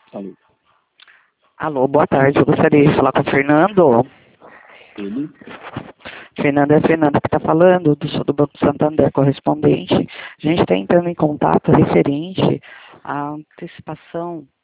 Alô, Alô, boa tarde. Eu gostaria de falar com o Fernando. ele? Fernando, é a Fernanda que está falando, sou do Banco Santander, correspondente. A gente está entrando em contato referente à antecipação